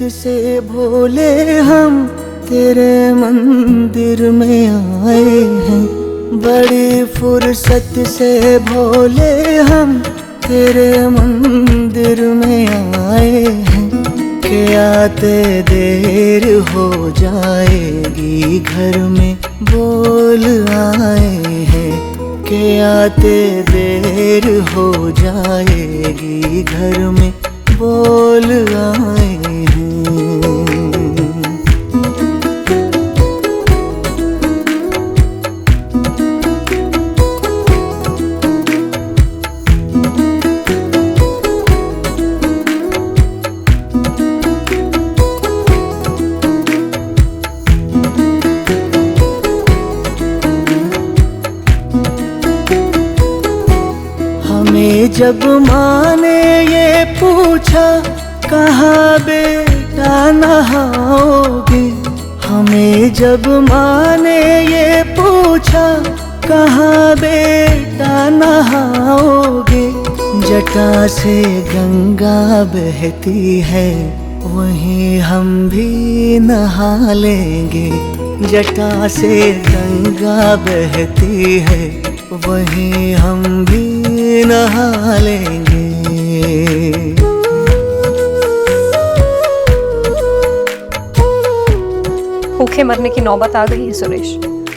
से भोले हम तेरे मंदिर में आए हैं। बड़ी फुर्सत से भोले हम तेरे मंदिर में आए हैं। के आते देर हो जाएगी घर में बोल आए हैं। के आते देर हो जाएगी घर में बोल आए हैं। हमें जब माँ ने ये पूछा कहाँ बेटा नहाओगे, हमें जब माँ ने ये पूछा कहाँ बेटा नहाओगे। जटा से गंगा बहती है वहीं हम भी नहा लेंगे। जटा से गंगा बहती है वहीं हम भी नहा लेंगे। भूखे मरने की नौबत आ गई है सुरेश।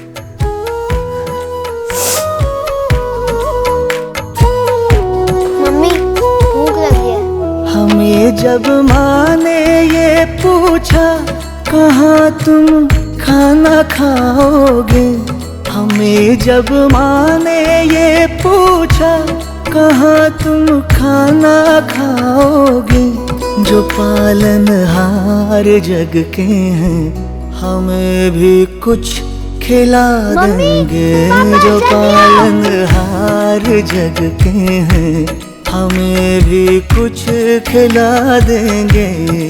मम्मी भूख लगी है। हमें जब माँ ने ये पूछा कहाँ तुम खाना खाओगे, हमें जब माँ ने ये पूछा कहाँ तुम खाना खाओगे। जो पालनहार जग के हैं हमें भी कुछ खिला देंगे। जो पालनहार जग के हैं हमें भी कुछ खिला देंगे।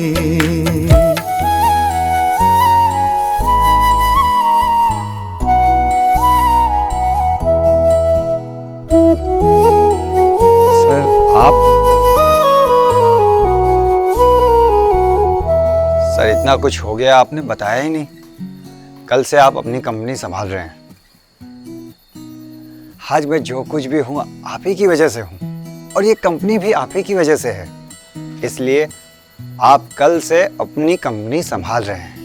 सर इतना कुछ हो गया आपने बताया ही नहीं। कल से आप अपनी कंपनी संभाल रहे हैं। आज मैं जो कुछ भी हूँ आप ही की वजह से हूँ और ये कंपनी भी आप ही की वजह से है। इसलिए आप कल से अपनी कंपनी संभाल रहे हैं।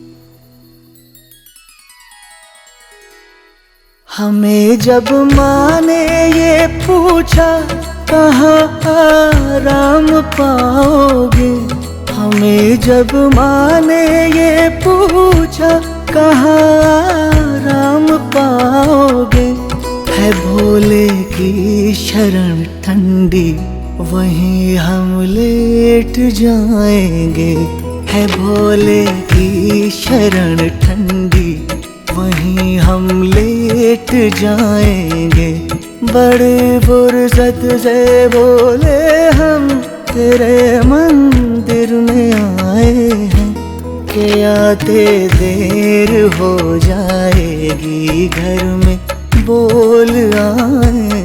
हमें जब माँ ने ये पूछा कहाँ आराम पाओगे, हमें जब माँ ने ये पूछा कहाँ आराम पाओगे। है भोले की शरण ठंडी वहीं हम लेट जाएंगे। है भोले की शरण ठंडी वहीं हम लेट जाएंगे। बड़े फुर्सत से बोले हम तेरे मंदिर में आए हैं। के आते देर हो जाएगी घर में बोल आए